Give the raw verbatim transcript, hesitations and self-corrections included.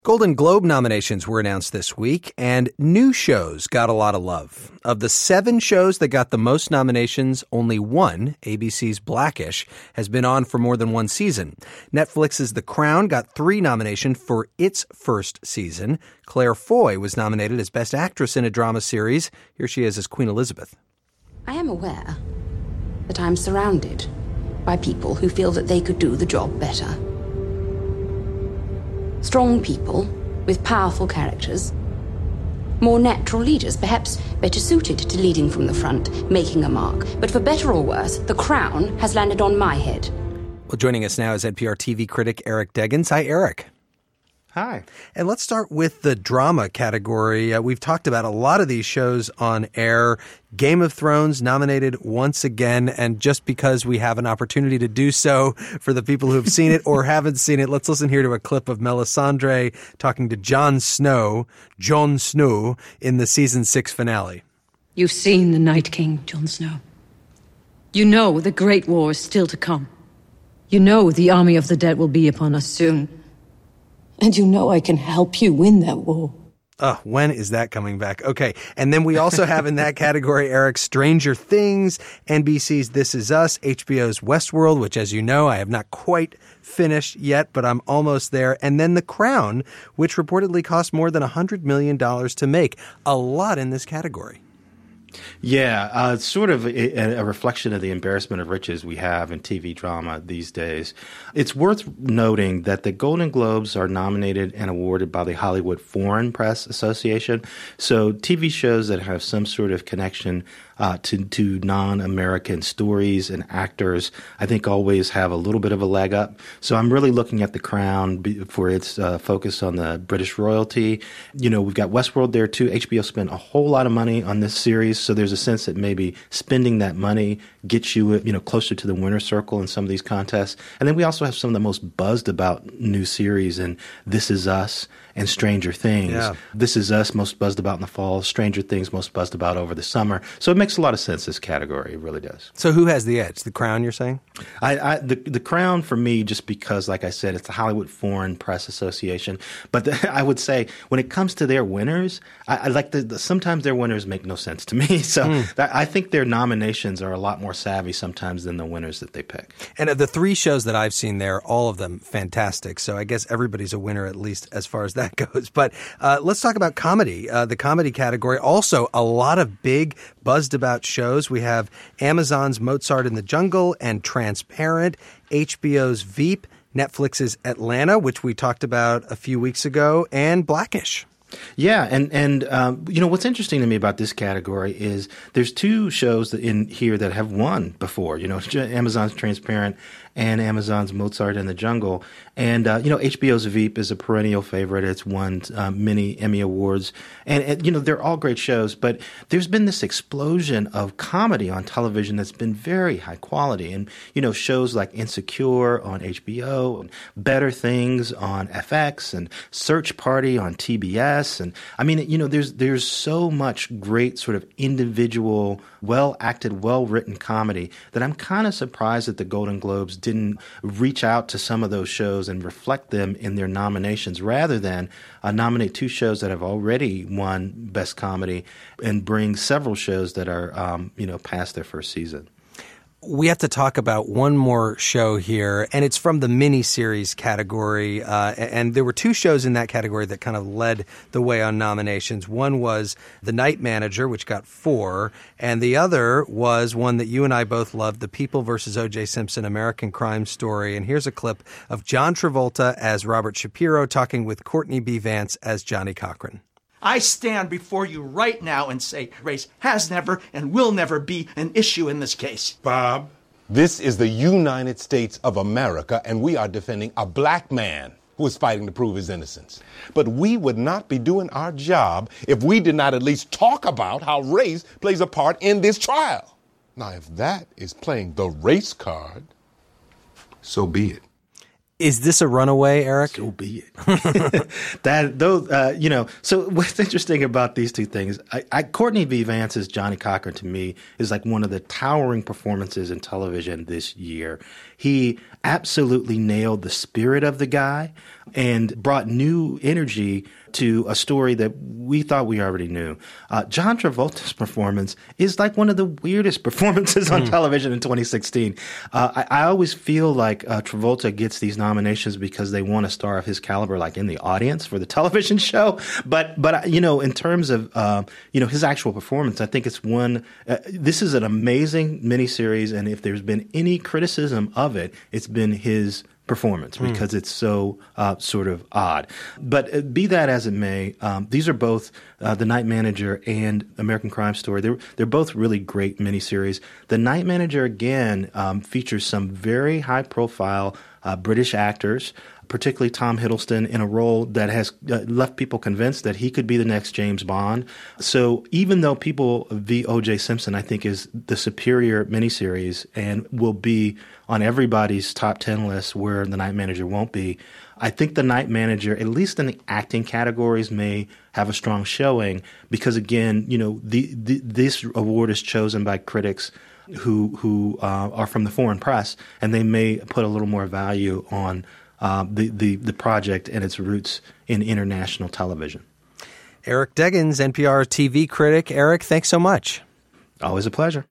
Golden Globe nominations were announced this week, and new shows got a lot of love. Of the seven shows that got the most nominations, only one, A B C's Blackish, has been on for more than one season. Netflix's The Crown got three nominations for its first season. Claire Foy was nominated as Best Actress in a Drama Series. Here she is as Queen Elizabeth. I am aware that I'm surrounded by people who feel that they could do the job better. Strong people with powerful characters. More natural leaders, perhaps better suited to leading from the front, making a mark. But for better or worse, the crown has landed on my head. Well, joining us now is N P R T V critic Eric Deggans. Hi, Eric. Hi. And let's start with the drama category. Uh, we've talked about a lot of these shows on air. Game of Thrones nominated once again, and just because we have an opportunity to do so for the people who have seen it or haven't seen it, let's listen here to a clip of Melisandre talking to Jon Snow, Jon Snow, in the season six finale. You've seen the Night King, Jon Snow. You know the Great War is still to come. You know the army of the dead will be upon us soon. And you know I can help you win that war. Oh, when is that coming back? Okay. And then we also have in that category, Eric, Stranger Things, N B C's This Is Us, H B O's Westworld, which, as you know, I have not quite finished yet, but I'm almost there. And then The Crown, which reportedly cost more than one hundred million dollars to make. A lot in this category. Yeah, uh, it's sort of a, a reflection of the embarrassment of riches we have in T V drama these days. It's worth noting that the Golden Globes are nominated and awarded by the Hollywood Foreign Press Association. So T V shows that have some sort of connection uh, to, to non-American stories and actors, I think always have a little bit of a leg up. So I'm really looking at The Crown for its uh, focus on the British royalty. You know, we've got Westworld there too. H B O spent a whole lot of money on this series. So there's a sense that maybe spending that money gets you, you know, closer to the winner's circle in some of these contests. And then we also have some of the most buzzed about new series in This Is Us and Stranger Things. Yeah. This Is Us, most buzzed about in the fall. Stranger Things, most buzzed about over the summer. So it makes a lot of sense, this category. It really does. So who has the edge? The Crown, you're saying? I, I the, the Crown, for me, just because, like I said, it's the Hollywood Foreign Press Association. But the, I would say when it comes to their winners, I, I like the, the sometimes their winners make no sense to me. So mm. that, I think their nominations are a lot more savvy sometimes than the winners that they pick. And of the three shows that I've seen there, all of them fantastic. So I guess everybody's a winner, at least as far as that goes. But uh, let's talk about comedy. Uh, the comedy category, also a lot of big buzzed about shows. We have Amazon's Mozart in the Jungle and Transparent, H B O's Veep, Netflix's Atlanta, which we talked about a few weeks ago, and Blackish. Yeah, and and um, you know what's interesting to me about this category is there's two shows that in here that have won before. You know, Amazon's Transparent and Amazon's Mozart in the Jungle, and uh, you know H B O's Veep is a perennial favorite. It's won uh, many Emmy awards, and, and you know they're all great shows. But there's been this explosion of comedy on television that's been very high quality, and you know shows like Insecure on H B O, and Better Things on F X, and Search Party on T B S. And I mean, you know, there's there's so much great sort of individual, well-acted, well-written comedy that I'm kind of surprised that the Golden Globes didn't reach out to some of those shows and reflect them in their nominations rather than uh, nominate two shows that have already won Best Comedy and bring several shows that are, um, you know, past their first season. We have to talk about one more show here, and it's from the miniseries category. Uh, and there were two shows in that category that kind of led the way on nominations. One was The Night Manager, which got four, and the other was one that you and I both loved, The People versus O J Simpson, American Crime Story. And here's a clip of John Travolta as Robert Shapiro talking with Courtney B. Vance as Johnny Cochran. I stand before you right now and say race has never and will never be an issue in this case. Bob, this is the United States of America, and we are defending a black man who is fighting to prove his innocence. But we would not be doing our job if we did not at least talk about how race plays a part in this trial. Now, if that is playing the race card, so be it. Is this a runaway, Eric? So be it. that though, uh, you know. So what's interesting about these two things? I, I, Courtney B. Vance's Johnny Cochran to me is like one of the towering performances in television this year. He absolutely nailed the spirit of the guy and brought new energy to a story that we thought we already knew. Uh, John Travolta's performance is like one of the weirdest performances on mm. television in twenty sixteen. Uh, I, I always feel like uh, Travolta gets these nominations because they want a star of his caliber, like in the audience for the television show. But but you know, in terms of uh, you know his actual performance, I think it's one. Uh, this is an amazing miniseries, and if there's been any criticism of it, it's been his performance because mm. it's so uh, sort of odd. But uh, be that as it may, um, these are both uh, The Night Manager and American Crime Story. They're they're both really great miniseries. The Night Manager again um, features some very high profile uh, British actors, particularly Tom Hiddleston, in a role that has uh, left people convinced that he could be the next James Bond. So even though people v. O J. Simpson, I think, is the superior miniseries and will be on everybody's top ten list where The Night Manager won't be, I think The Night Manager, at least in the acting categories, may have a strong showing because, again, you know, the, the, this award is chosen by critics who, who uh, are from the foreign press, and they may put a little more value on Uh, the, the, the project and its roots in international television. Eric Deggans, N P R T V critic. Eric, thanks so much. Always a pleasure.